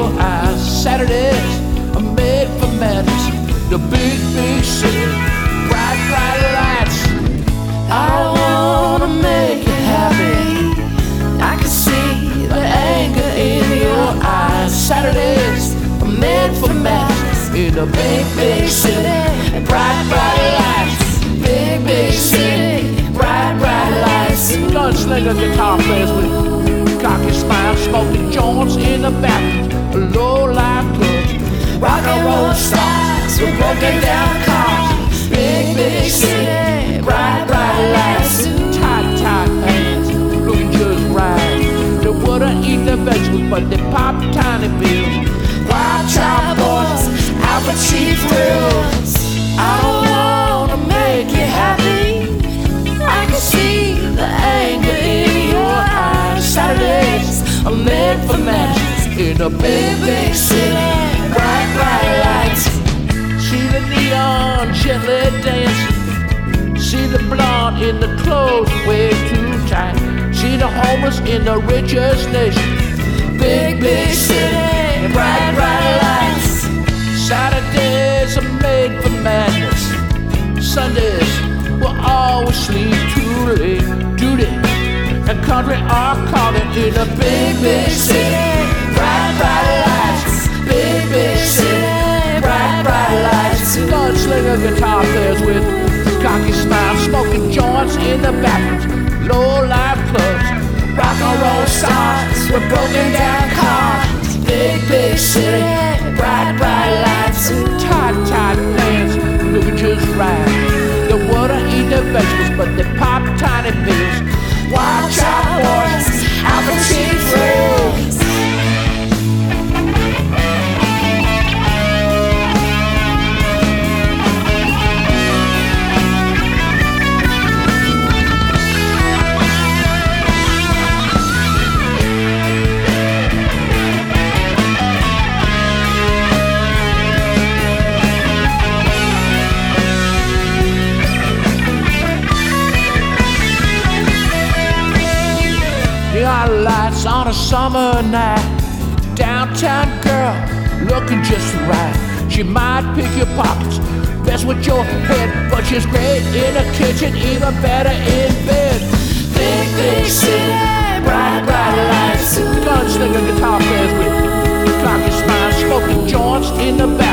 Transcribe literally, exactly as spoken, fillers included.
your eyes. Saturdays are made for madness. The big, big city, bright, bright lights. I wanna make you happy. I can see the anger in your eyes. Saturdays are made for madness. In a big, big city, bright, bright lights. Big, big city, bright, bright lights. Gunslinger guitar players with cocky smiles, smoking joints in the bathroom, low-life clubs. Rock and roll stars with broken down cars. Big, big city, bright, bright lights. Tight, tight pants, looking just right. They wouldn't eat their vegetables, but they pop tiny bills. Wild child boys, out for cheap thrills. I don't wanna make you happy. I can see the anger in your eyes. Saturdays are made for matches in a big, big city. Bright, bright lights. See the neon gently dancing. See the blonde in the clothes way too tight. See the homeless in the richest nation. Big, big city. Bright, bright lights. Saturdays are made for madness. Sundays will always sleep too late. Duty and country are calling in a big, big city. Bright, bright lights. Big, big city. Bright, bright lights. Gunslinger guitar players with cocky smiles, smoking joints in the bathrooms, low-life clubs. Rock and roll stars with broken down cars. Big, big city. Bright, bright lights. Tight, tight pants, looking just right. They wouldn't eat their vegetables, but they pop tiny pills. Wild child boys, out for cheap thrills. Neon lights on a summer night. Downtown girl looking just right. She might pick your pockets, mess with your head, but she's great in the kitchen, even better in bed. Big, big city, bright, bright lights. Gunslinger guitar players with cocky smiles, smoking joints in the back.